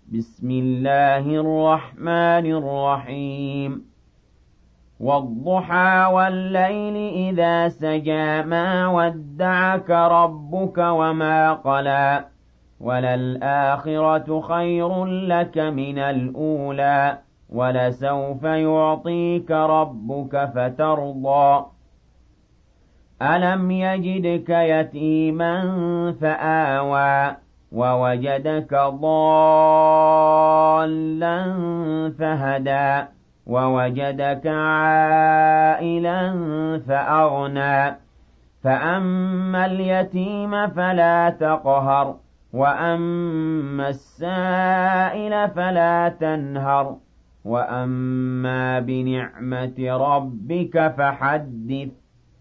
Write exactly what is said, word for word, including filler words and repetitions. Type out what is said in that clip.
بسم الله الرحمن الرحيم والضحى والليل إذا سجى ما ودعك ربك وما قلى وللآخرة خير لك من الأولى ولسوف يعطيك ربك فترضى ألم يجدك يتيما فآوى ووجدك ضالا فهدى ووجدك عائلا فأغنى فأما اليتيم فلا تقهر وأما السائل فلا تنهر وأما بنعمة ربك فحدث